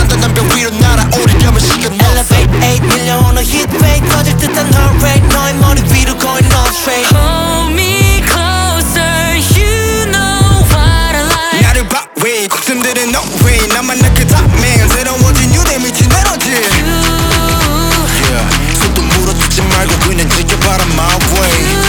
가던 남벽 위로 날아오르려면 시간 없어. Elevate 8 밀려 오는 heat wave 터질 듯한 heart rate 너의 머리 위로 going on straight. Hold me closer, you know what I like. 나를 봐 왜 곡선들은 no way 나만 나 그 탑맨 새로워진 유대 미친 에너지. Yeah 손도 물어주지 말고 그냥 지켜봐라 my way.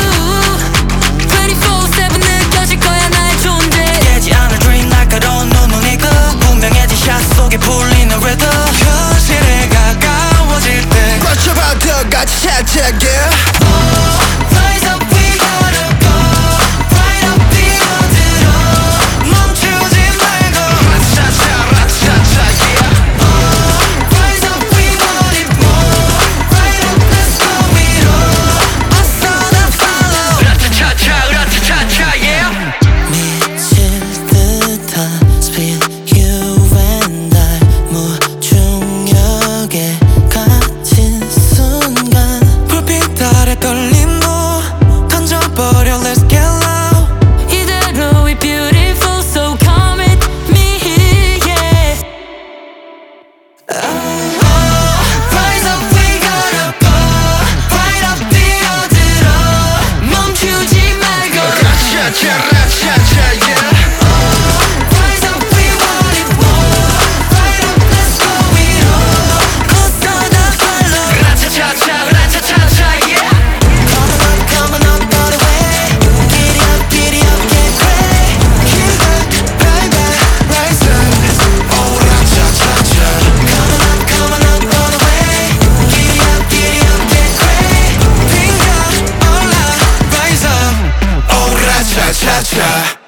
24/7 느껴질 거야 나의 존재. 깨지 않을 dream 날카로운 눈은 이그 분명해진 샷 속에 풀리는 rhythm. 현실에 가까워질 때 맞춰봐 더 같이 차차게. Rise up we gotta go right up 뛰어들어 멈추지 말고 라차차 라차차 yeah. Rise up we want it more right up let's go 위로 어서 다 follow 라차차차 라차차차 yeah. 미칠 듯한 speed you and I 무중력에 갇힌 순간 불빛 아래 떨림도 던져버려 let's get loud. 이대로 we beautiful so come with me yeah. Rise up we gotta go right up 뛰어들어 멈추지 말고 차차 라차차 yeah. Rise up we want it more right up let's go 위로 어서 다 follow 라차차차 라차차차 yeah. Coming up all the way giddy up get crazy Get back rise up Oh 라차차차. Coming up all the way giddy up get crazy Finger all up rise up Oh 라차차차.